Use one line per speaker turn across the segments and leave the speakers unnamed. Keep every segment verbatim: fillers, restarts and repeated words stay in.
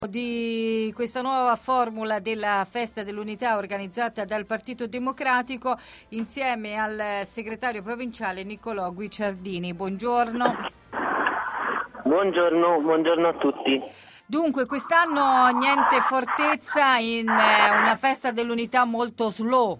Di questa nuova formula della Festa dell'Unità organizzata dal Partito Democratico insieme al segretario provinciale Niccolò Guicciardini. Buongiorno.
Buongiorno, buongiorno a tutti.
Dunque, quest'anno niente fortezza, in una Festa dell'Unità molto slow.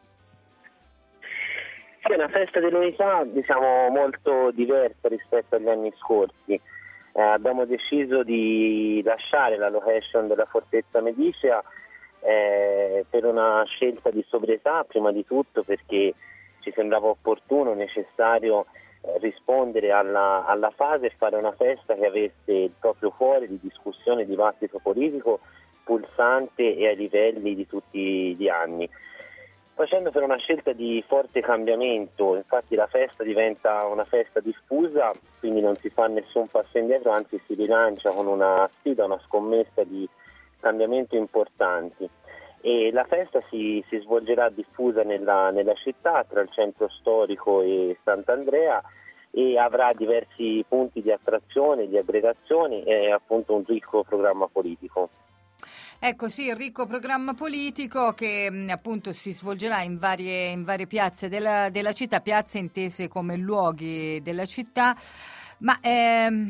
Sì, è una Festa dell'Unità, diciamo, molto diversa rispetto agli anni scorsi. Eh, abbiamo deciso di lasciare la location della Fortezza Medicea eh, per una scelta di sobrietà, prima di tutto perché ci sembrava opportuno, necessario eh, rispondere alla, alla fase e fare una festa che avesse il proprio cuore di discussione e dibattito politico pulsante e ai livelli di tutti gli anni. Facendo per una scelta di forte cambiamento, infatti la festa diventa una festa diffusa, quindi non si fa nessun passo indietro, anzi si rilancia con una sfida, una scommessa di cambiamento importanti. E la festa si, si svolgerà diffusa nella, nella città, tra il centro storico e Sant'Andrea, e avrà diversi punti di attrazione, di aggregazione e appunto un ricco programma politico.
Ecco sì, il ricco programma politico che mh, appunto si svolgerà in varie, in varie piazze della, della città, piazze intese come luoghi della città, ma ehm,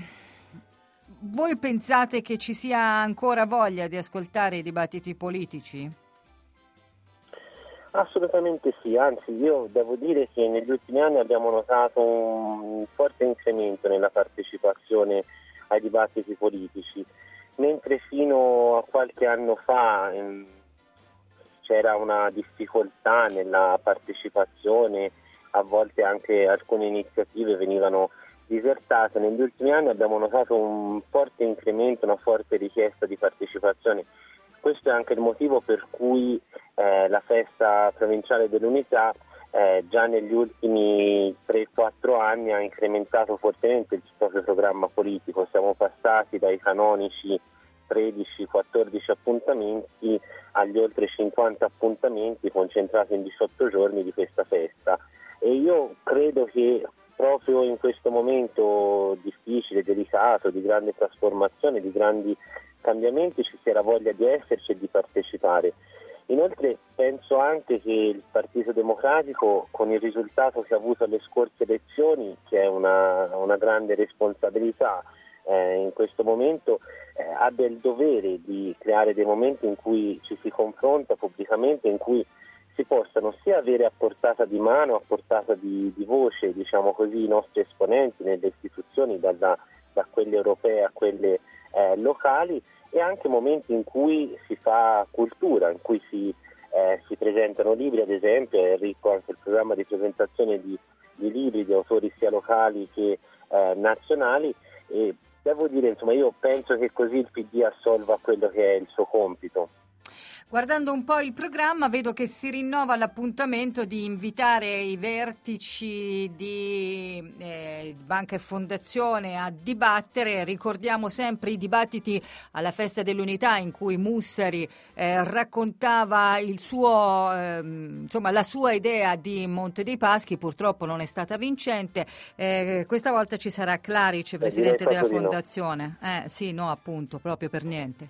voi pensate che ci sia ancora voglia di ascoltare i dibattiti politici?
Assolutamente sì, anzi io devo dire che negli ultimi anni abbiamo notato un forte incremento nella partecipazione ai dibattiti politici. Mentre fino a qualche anno fa ehm, c'era una difficoltà nella partecipazione, a volte anche alcune iniziative venivano disertate, negli ultimi anni abbiamo notato un forte incremento, una forte richiesta di partecipazione. Questo è anche il motivo per cui eh, la Festa Provinciale dell'Unità eh, già negli ultimi tre quattro anni ha incrementato fortemente il proprio programma politico. Siamo passati dai canonici tredici quattordici appuntamenti agli oltre cinquanta appuntamenti concentrati in diciotto giorni di questa festa, e io credo che proprio in questo momento difficile, delicato, di grande trasformazione, di grandi cambiamenti ci sia la voglia di esserci e di partecipare. Inoltre penso anche che il Partito Democratico, con il risultato che ha avuto alle scorse elezioni, che è una, una grande responsabilità eh, in questo momento, eh, abbia il dovere di creare dei momenti in cui ci si confronta pubblicamente, in cui si possano sia avere a portata di mano, a portata di, di voce, diciamo così, i nostri esponenti nelle istituzioni, dalla, da quelle europee a quelle eh, locali, e anche momenti in cui si fa cultura, in cui si, eh, si presentano libri, ad esempio è ricco anche il programma di presentazione di, di libri di autori sia locali che eh, nazionali, e devo dire, insomma, io penso che così il P D assolva quello che è il suo compito.
Guardando un po' il programma vedo che si rinnova l'appuntamento di invitare i vertici di eh, Banca e Fondazione a dibattere. Ricordiamo sempre i dibattiti alla Festa dell'Unità in cui Mussari eh, raccontava il suo, eh, insomma, la sua idea di Monte dei Paschi, purtroppo non è stata vincente. Eh, questa volta ci sarà Clarice, presidente della Fondazione. Eh, sì, no, appunto, proprio per niente.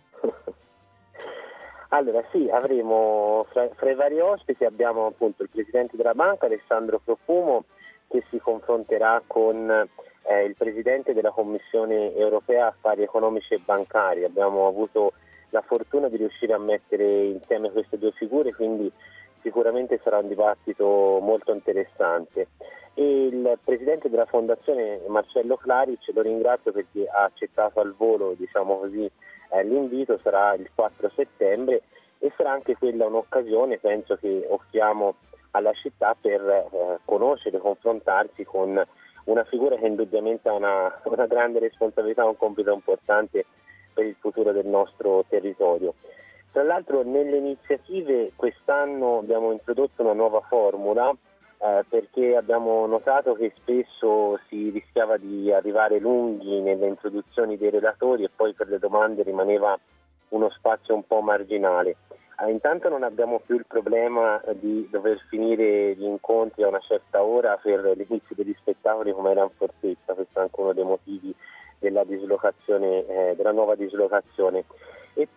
Allora sì, avremo fra, fra i vari ospiti abbiamo appunto il presidente della banca Alessandro Profumo, che si confronterà con eh, il presidente della Commissione Europea Affari Economici e Bancari. Abbiamo avuto la fortuna di riuscire a mettere insieme queste due figure, quindi sicuramente sarà un dibattito molto interessante. E il presidente della Fondazione Marcello Clarice, lo ringrazio perché ha accettato al volo, diciamo così, eh, l'invito, sarà il quattro settembre, e sarà anche quella un'occasione, penso, che offriamo alla città per eh, conoscere, confrontarsi con una figura che indubbiamente ha una, una grande responsabilità, un compito importante per il futuro del nostro territorio. Tra l'altro nelle iniziative quest'anno abbiamo introdotto una nuova formula eh, perché abbiamo notato che spesso si rischiava di arrivare lunghi nelle introduzioni dei relatori e poi per le domande rimaneva uno spazio un po' marginale. Eh, intanto non abbiamo più il problema di dover finire gli incontri a una certa ora per l'inizio degli spettacoli come era in Fortezza, questo è anche uno dei motivi della dislocazione, eh, della nuova dislocazione. E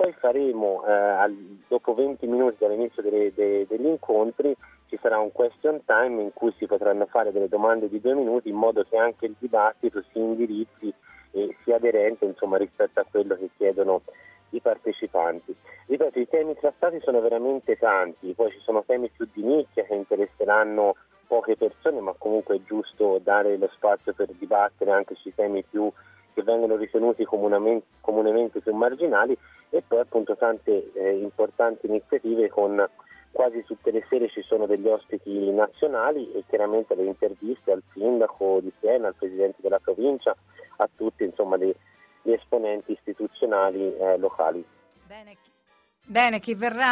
poi faremo, eh, al, dopo venti minuti dall'inizio delle, de, degli incontri, ci sarà un question time in cui si potranno fare delle domande di due minuti in modo che anche il dibattito si indirizzi e sia aderente, insomma, rispetto a quello che chiedono i partecipanti. Ripeto, i temi trattati sono veramente tanti, poi ci sono temi più di nicchia che interesseranno poche persone, ma comunque è giusto dare lo spazio per dibattere anche sui temi più che vengono ritenuti comunemente, comunemente più marginali, e poi appunto tante eh, importanti iniziative. Con quasi tutte le sere ci sono degli ospiti nazionali e chiaramente le interviste al sindaco di Siena, al presidente della provincia, a tutti, insomma, gli, gli esponenti istituzionali eh, locali.
Bene, bene, chi verrà